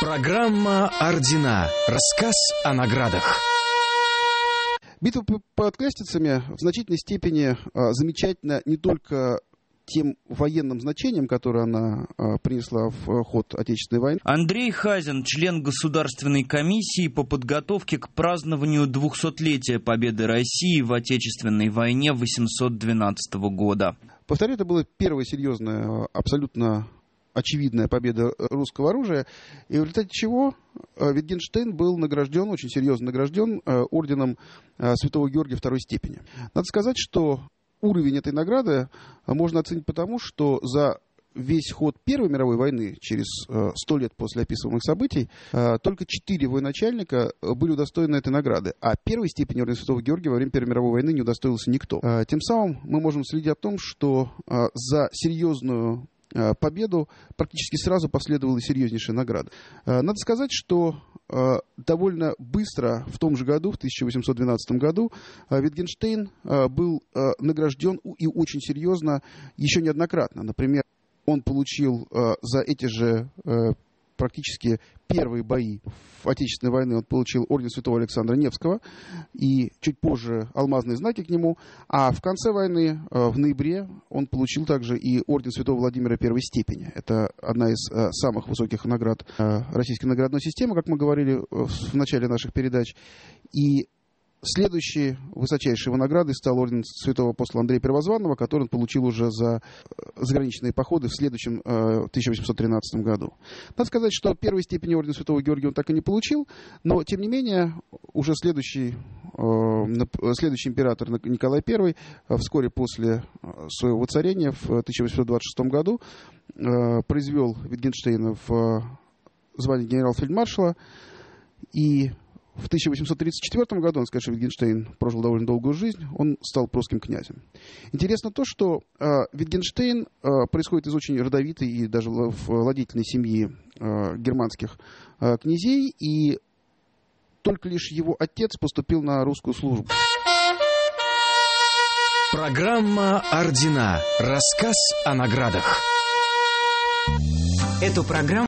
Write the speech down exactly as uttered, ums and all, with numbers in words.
Программа «Ордена». Рассказ о наградах. Битва под Кастицами в значительной степени а, замечательна не только тем военным значением, которое она а, принесла в ход Отечественной войны. Андрей Хазин, член Государственной комиссии по подготовке к празднованию двухсотлетия победы России в Отечественной войне восемьсот двенадцатого года. Повторю, это была первая серьезная, абсолютно очевидная победа русского оружия, и в результате чего Wittgenstein был награжден, очень серьезно награжден орденом Святого Георгия второй степени. Надо сказать, что уровень этой награды можно оценить потому, что за весь ход Первой мировой войны, через сто лет после описываемых событий, только четыре военачальника были удостоены этой награды, а первой степени ордена Святого Георгия во время Первой мировой войны не удостоился никто. Тем самым мы можем следить о том, что за серьезную победу практически сразу последовала серьезнейшая награда. Надо сказать, что довольно быстро, в том же году, в тысяча восемьсот двенадцатом году, Wittgenstein был награжден и очень серьезно еще неоднократно. Например, он получил за эти же практически первые бои в Отечественной войне, он получил орден Святого Александра Невского и чуть позже алмазные знаки к нему, а в конце войны, в ноябре, он получил также и орден Святого Владимира первой степени. Это одна из самых высоких наград российской наградной системы, как мы говорили в начале наших передач. И следующей высочайшей его наградой стал орден святого апостола Андрея Первозванного, который он получил уже за заграничные походы в следующем тысяча восемьсот тринадцатом году. Надо сказать, что первой степени ордена Святого Георгия он так и не получил, но, тем не менее, уже следующий, следующий император Николай Первый вскоре после своего воцарения в тысяча восемьсот двадцать шестом году произвел Wittgensteina в звание генерал-фельдмаршала, и в тысяча восемьсот тридцать четвёртом году, он сказать, что Wittgenstein прожил довольно долгую жизнь, он стал прусским князем. Интересно то, что э, Wittgenstein э, происходит из очень родовитой и даже владетельной семьи э, германских э, князей, и только лишь его отец поступил на русскую службу. Программа «Ордена». Рассказ о наградах. Эту программу